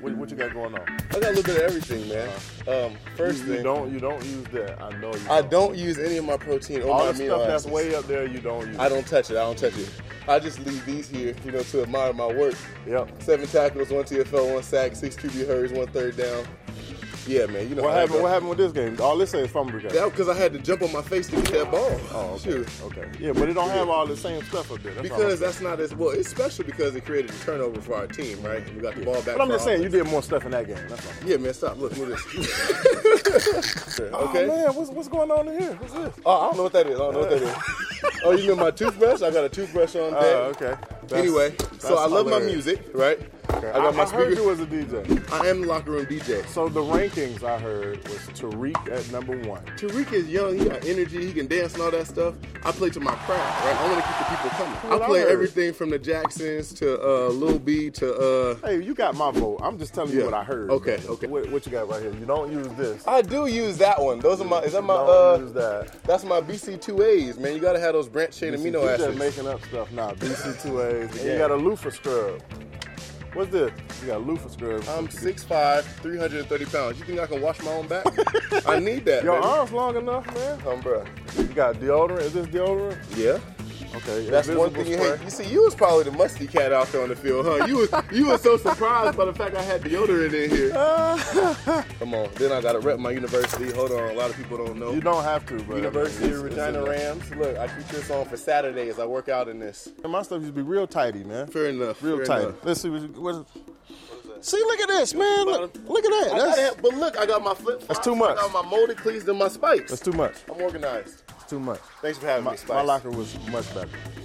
What you got going on? I got a little bit of everything, man. First You thing, don't use that. I know you. I don't use any of my protein or All my the amino stuff that's acids. way up there, you don't use. I don't touch it. I just leave these here, to admire my work. Yep. 7 tackles, 1 TFL, 1 sack, 6 QB hurries, 1 third down. Yeah, man. You know What how that happened? goes. What happened with this game? All this is fumble game. That because I had to jump on my face to get that ball. Oh, okay. Shoot. Okay. Yeah, but it don't have all the same stuff up there. Because that's not as well. It's special because it created a turnover for our team, right? We got the ball back. But I'm for just our saying, you offense. did more stuff in that game. That's all. Yeah, man. Stop. Look at this. Okay. Okay. Oh, man, what's going on in here? What's this? Oh, I don't know what that is. Oh, you know my toothbrush? I got a toothbrush on there. Okay. Anyway, so I love my music, right? Okay. I got my I heard speaker. you was a DJ. I am the locker room DJ. So the rankings I heard was Tariq at number 1. Tariq is young. He got energy. He can dance and all that stuff. I play to my craft, right? I want to keep the people coming. What I I play heard. everything from the Jacksons to Lil B to Hey, you got my vote. I'm just telling you Yeah. what I heard. Okay, man. okay. What you got right here? You don't use this. I do use that one. Those are my. Is that my? Don't use that. That's my BC2As, man. You gotta have those branched chain amino You acids. just making up stuff now. BC2As. And Yeah. you got a loofah scrub. What's this? You got a loofah scrub. I'm 6'5", 330 pounds. You think I can wash my own back? I need that. Your baby. arms long enough, man. Bruh. You got deodorant. Is this deodorant? Yeah. Okay. That's one thing you hate. You see, you was probably the musty cat out there on the field, huh? You was so surprised by the fact I had deodorant in here. Come on. Then I gotta rep my university. Hold on, a lot of people don't know. You don't have to, but University of it's Regina in there. Rams. Look, I keep this on for Saturdays. I work out in this. And my stuff used to be real tighty, man. Fair enough. Real fair tight. enough. Let's see what is. See, look at this, man. Look at that. I gotta have, but look, I got my flip flops. That's too much. I got my molded cleats and my spikes. That's too much. I'm organized. It's too much. Thanks for having me, My Spice. locker was much better.